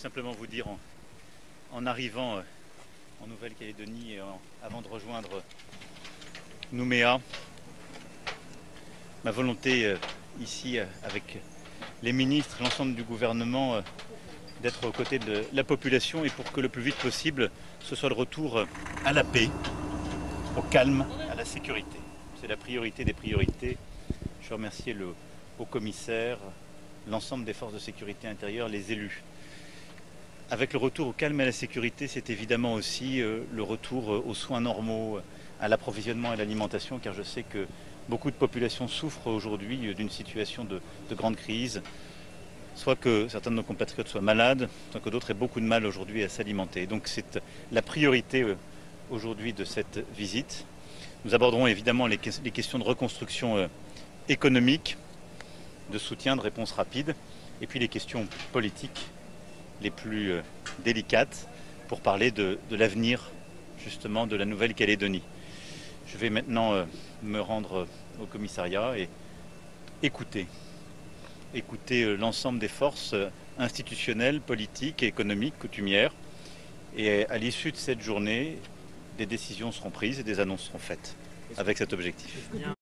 simplement vous dire en arrivant en Nouvelle-Calédonie et avant de rejoindre Nouméa, ma volonté ici avec les ministres et l'ensemble du gouvernement d'être aux côtés de la population et pour que le plus vite possible ce soit le retour à la paix, au calme, à la sécurité. C'est la priorité des priorités. Je veux remercier le haut-commissaire, l'ensemble des forces de sécurité intérieure, les élus. Avec le retour au calme et à la sécurité, c'est évidemment aussi le retour aux soins normaux, à l'approvisionnement et à l'alimentation, car je sais que beaucoup de populations souffrent aujourd'hui d'une situation de grande crise, soit que certains de nos compatriotes soient malades, soit que d'autres aient beaucoup de mal aujourd'hui à s'alimenter. Donc c'est la priorité aujourd'hui de cette visite. Nous aborderons évidemment les questions de reconstruction économique, de soutien, de réponse rapide, et puis les questions politiques les plus délicates pour parler de l'avenir justement de la Nouvelle-Calédonie. Je vais maintenant me rendre au commissariat et écouter l'ensemble des forces institutionnelles, politiques et économiques coutumières. Et à l'issue de cette journée, des décisions seront prises et des annonces seront faites avec cet objectif.